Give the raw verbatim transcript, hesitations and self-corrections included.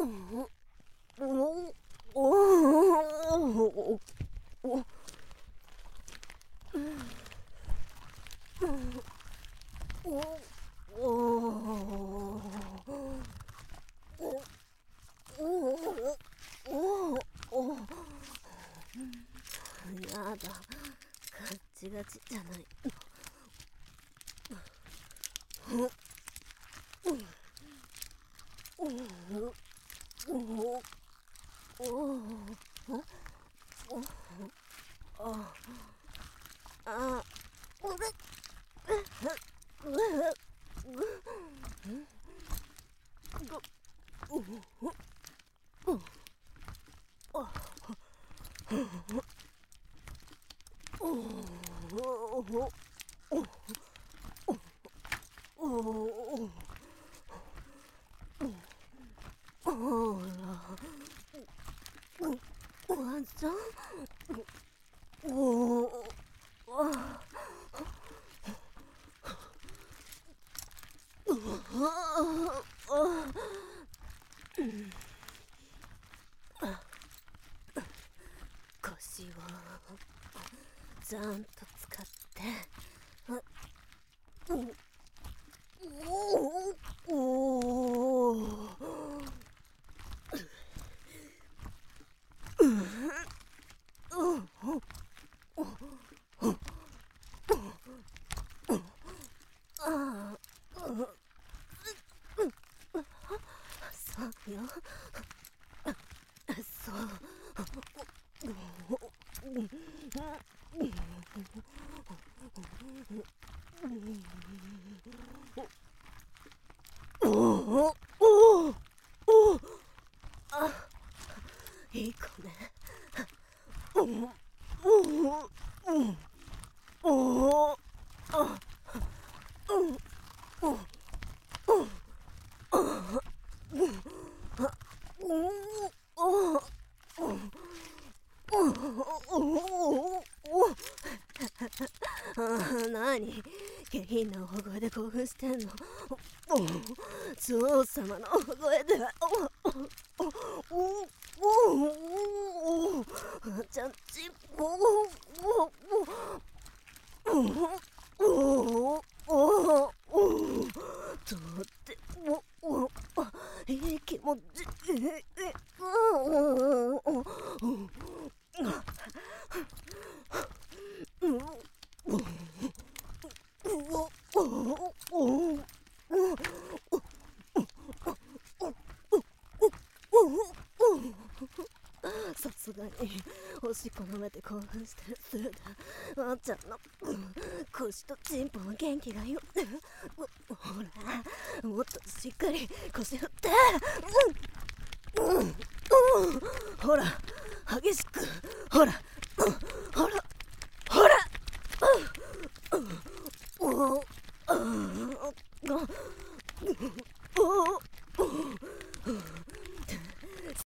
やだ、ガッチガチじゃない。あ、ワンちゃん、おお、腰をちゃんと使って、おおお、そうよ、そう。おおおお、あ、いい子ね。おおおお、あ、おおなに、下品な大声で興奮してんの。女王様の大声でおおおおちゃんちおおおおおおとってもおいい気持ちさすがにおしっこ飲めて興奮してるせいであんちゃんの腰とチンポは元気がいいよ。ほら、もっとしっかり腰振って、うんうん、ほら激しく、ほらほらほら、おお、